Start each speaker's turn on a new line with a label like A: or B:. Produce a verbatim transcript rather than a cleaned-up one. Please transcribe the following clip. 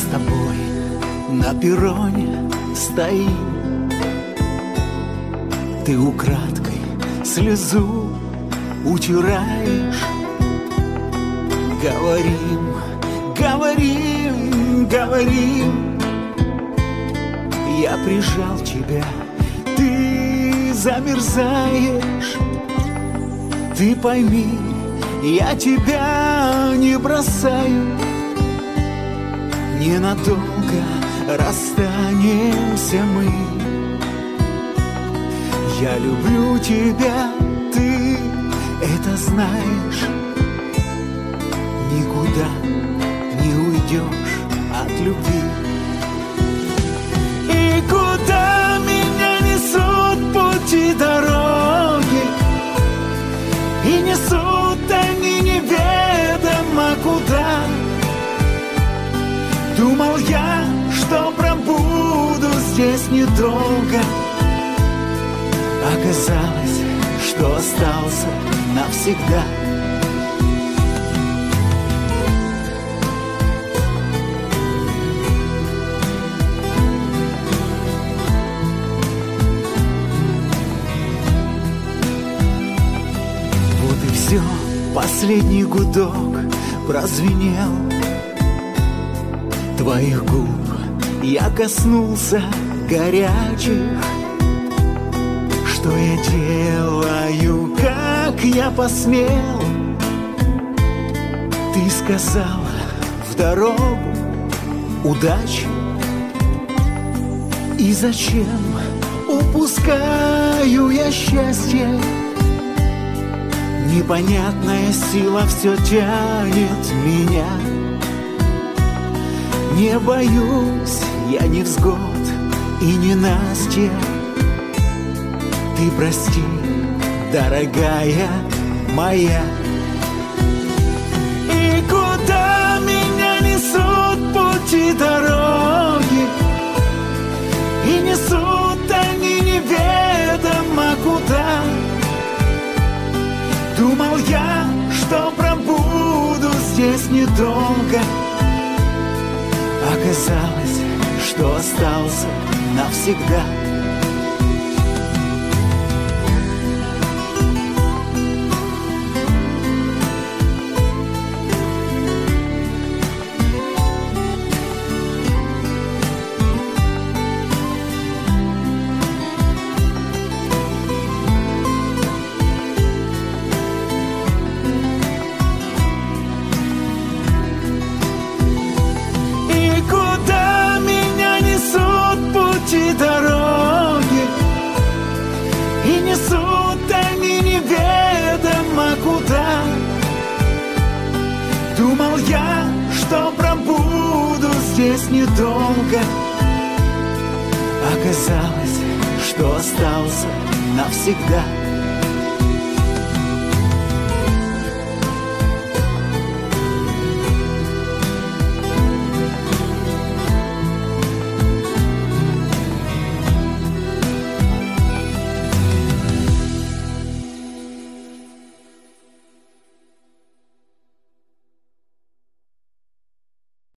A: тобой на перроне стоим. Ты украдкой слезу утираешь. Говорим, говорим, говорим. Я прижал тебя, ты замерзаешь. Ты пойми, я тебя не бросаю. Ненадолго расстанемся мы. Я люблю тебя, ты это знаешь. Никуда не уйдешь от любви. И куда меня несут пути дороги, и несут они неведомо куда. Думал я, что пробуду здесь недолго. Оказалось, что остался навсегда. Вот и все, последний гудок прозвенел. Твоих губ я коснулся горячих. Что я делаю, как я посмел? Ты сказала в дорогу удачи. И зачем упускаю я счастье? Непонятная сила все тянет меня. Не боюсь я невзгод и ненастья. Ты прости, дорогая моя. И куда меня несут пути дороги, и несут они неведомо куда. Думал я, что пробуду здесь недолго. Оказалось, что остался навсегда. Дороги, и несут они неведомо куда. Думал я, что пробуду здесь недолго. Оказалось, что остался навсегда.